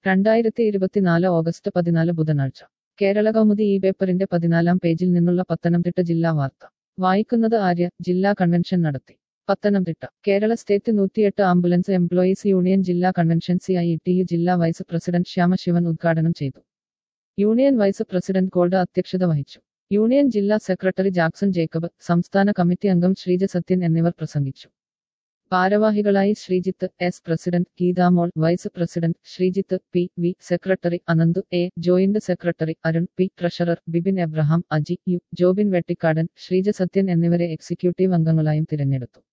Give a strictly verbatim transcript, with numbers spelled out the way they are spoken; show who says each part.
Speaker 1: രണ്ടായിരത്തി ഇരുപത്തിനാല് ഓഗസ്റ്റ് പതിനാല് ബുധനാഴ്ച കേരള കൗമുദി ഈ പേപ്പറിന്റെ പതിനാലാം പേജിൽ നിന്നുള്ള പത്തനംതിട്ട ജില്ലാ വാർത്ത വായിക്കുന്നത് ആര്യ. ജില്ലാ കൺവെൻഷൻ നടത്തി പത്തനംതിട്ട. കേരള സ്റ്റേറ്റ് നൂറ്റിയെട്ട് ആംബുലൻസ് എംപ്ലോയീസ് യൂണിയൻ ജില്ലാ convention C I T U ജില്ലാ വൈസ് പ്രസിഡന്റ് ശ്യാമശിവൻ ഉദ്ഘാടനം ചെയ്തു. യൂണിയൻ വൈസ് പ്രസിഡന്റ് ഗോൾഡ് അധ്യക്ഷത വഹിച്ചു. യൂണിയൻ ജില്ലാ സെക്രട്ടറി ജാക്സൺ ജേക്കബ്, സംസ്ഥാന കമ്മിറ്റി അംഗം ശ്രീജ സത്യൻ എന്നിവർ പ്രസംഗിച്ചു. ഭാരവാഹികളായി Sreejith S, president Geethamol, vice president Sreejith P V, secretary Ananthu A, joint secretary Arun P, treasurer Bibin Abraham, Aji U, Jobin Vettikkadan, Sreeja Sathyan എന്നിവരെ എക്സിക്യൂട്ടീവ് അംഗങ്ങളായും തിരഞ്ഞെടുത്തു.